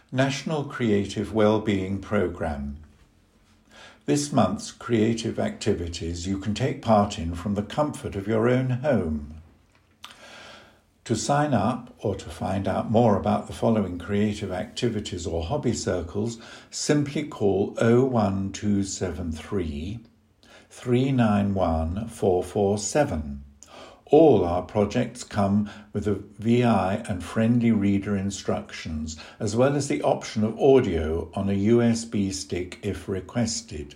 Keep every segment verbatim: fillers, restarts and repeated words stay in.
National Creative Wellbeing Programme. This month's creative activities you can take part in from the comfort of your own home. To sign up or to find out more about the following creative activities or hobby circles, simply call oh one two seven three, three nine one, four four seven. All our projects come with a V I and friendly reader instructions, as well as the option of audio on a U S B stick if requested.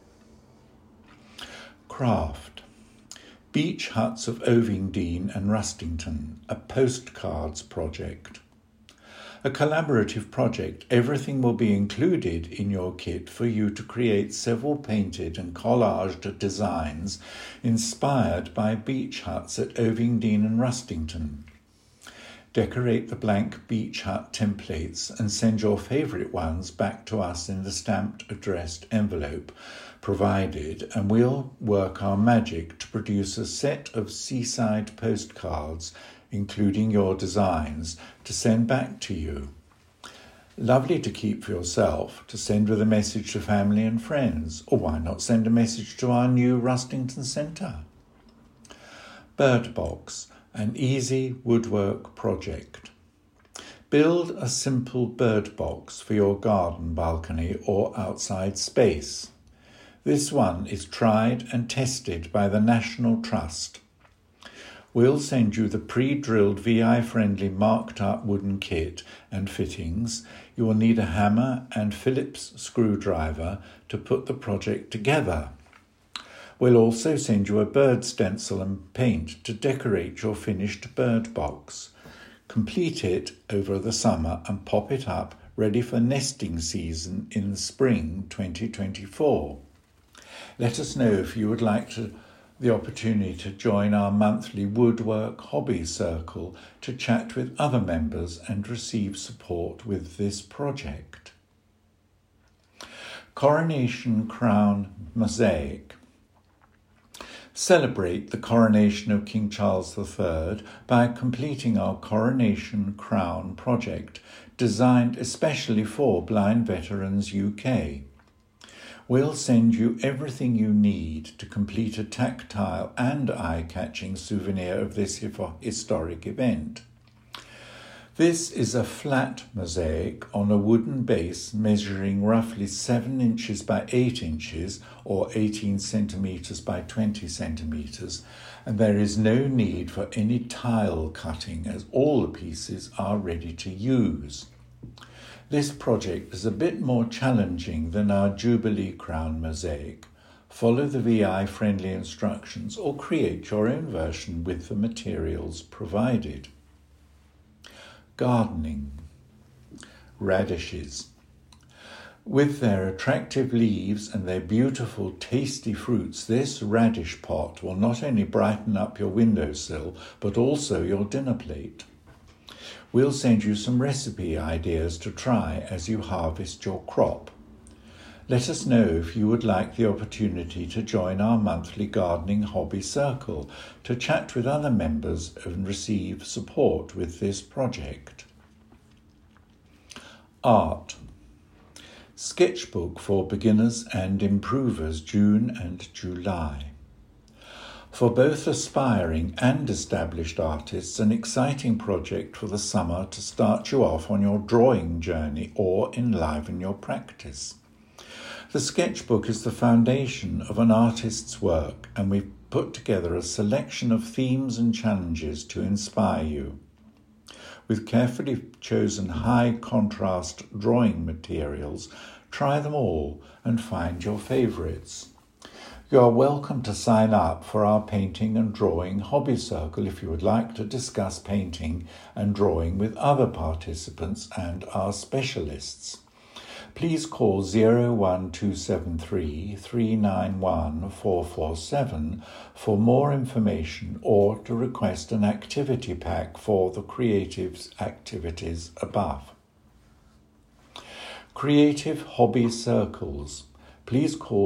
Craft. Beach Huts of Ovingdean and Rustington, a postcards project. A collaborative project, everything will be included in your kit for you to create several painted and collaged designs inspired by beach huts at Ovingdean and Rustington. Decorate the blank beach hut templates and send your favourite ones back to us in the stamped addressed envelope provided, and we'll work our magic to produce a set of seaside postcards including your designs, to send back to you. Lovely to keep for yourself, to send with a message to family and friends, or why not send a message to our new Rustington Centre? Bird Box, an easy woodwork project. Build a simple bird box for your garden balcony or outside space. This one is tried and tested by the National Trust. We'll send you the pre-drilled V I-friendly marked-up wooden kit and fittings. You will need a hammer and Phillips screwdriver to put the project together. We'll also send you a bird stencil and paint to decorate your finished bird box. Complete it over the summer and pop it up ready for nesting season in spring twenty twenty-four. Let us know if you would like to the opportunity to join our monthly woodwork hobby circle to chat with other members and receive support with this project. Coronation Crown Mosaic. Celebrate the coronation of King Charles the Third by completing our Coronation Crown project, designed especially for Blind Veterans U K. We'll send you everything you need to complete a tactile and eye-catching souvenir of this historic event. This is a flat mosaic on a wooden base measuring roughly seven inches by eight inches or eighteen centimetres by twenty centimetres, and there is no need for any tile cutting as all the pieces are ready to use. This project is a bit more challenging than our Jubilee Crown mosaic. Follow the V I-friendly instructions or create your own version with the materials provided. Gardening. Radishes. With their attractive leaves and their beautiful, tasty fruits, this radish pot will not only brighten up your windowsill, but also your dinner plate. We'll send you some recipe ideas to try as you harvest your crop. Let us know if you would like the opportunity to join our monthly gardening hobby circle to chat with other members and receive support with this project. Art. Sketchbook for beginners and improvers, June and July. For both aspiring and established artists, an exciting project for the summer to start you off on your drawing journey or enliven your practice. The sketchbook is the foundation of an artist's work, and we've put together a selection of themes and challenges to inspire you. With carefully chosen high-contrast drawing materials, try them all and find your favourites. You are welcome to sign up for our painting and drawing hobby circle if you would like to discuss painting and drawing with other participants and our specialists. Please call oh one two seven three, three nine one, four four seven for more information or to request an activity pack for the creative activities above. Creative hobby circles. Please call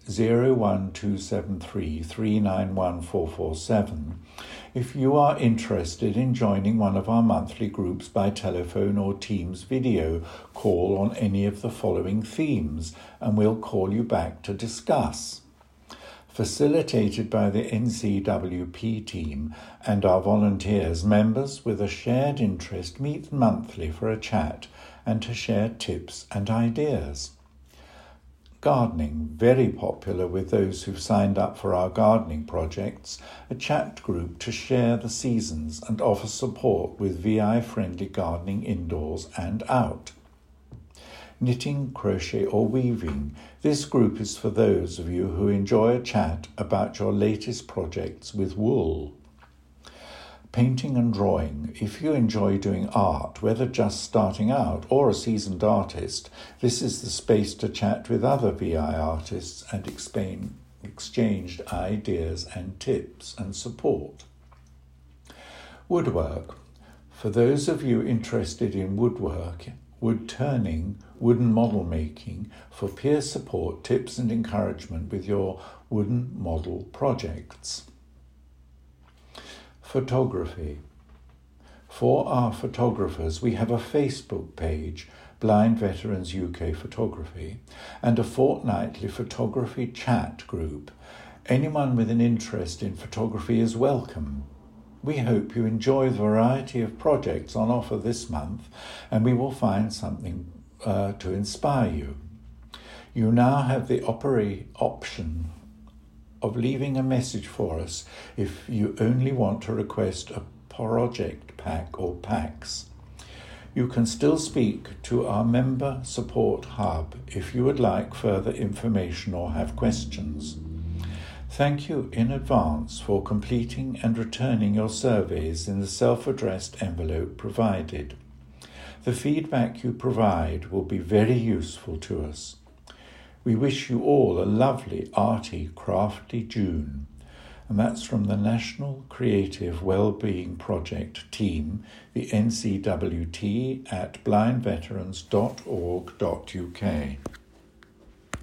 zero one two seven three three nine one four four seven if you are interested in joining one of our monthly groups by telephone or Teams video call on any of the following themes, and we'll call you back to discuss. Facilitated by the N C W P team and our volunteers, members with a shared interest meet monthly for a chat and to share tips and ideas. Gardening, very popular with those who've signed up for our gardening projects, a chat group to share the seasons and offer support with V I-friendly gardening indoors and out. Knitting, crochet or weaving, this group is for those of you who enjoy a chat about your latest projects with wool. Painting and drawing. If you enjoy doing art, whether just starting out or a seasoned artist, this is the space to chat with other V I artists and explain, exchange ideas and tips and support. Woodwork. For those of you interested in woodwork, wood turning, wooden model making, for peer support, tips and encouragement with your wooden model projects. Photography. For our photographers, we have a Facebook page, Blind Veterans U K Photography, and a fortnightly photography chat group. Anyone with an interest in photography is welcome. We hope you enjoy the variety of projects on offer this month, and we will find something uh, to inspire you. You now have the opera- option of leaving a message for us if you only want to request a project pack or packs. You can still speak to our member support hub if you would like further information or have questions. Thank you in advance for completing and returning your surveys in the self-addressed envelope provided. The feedback you provide will be very useful to us. We wish you all a lovely, arty, crafty June. And that's from the National Creative Wellbeing Project team, the N C W T at blind veterans dot org dot U K.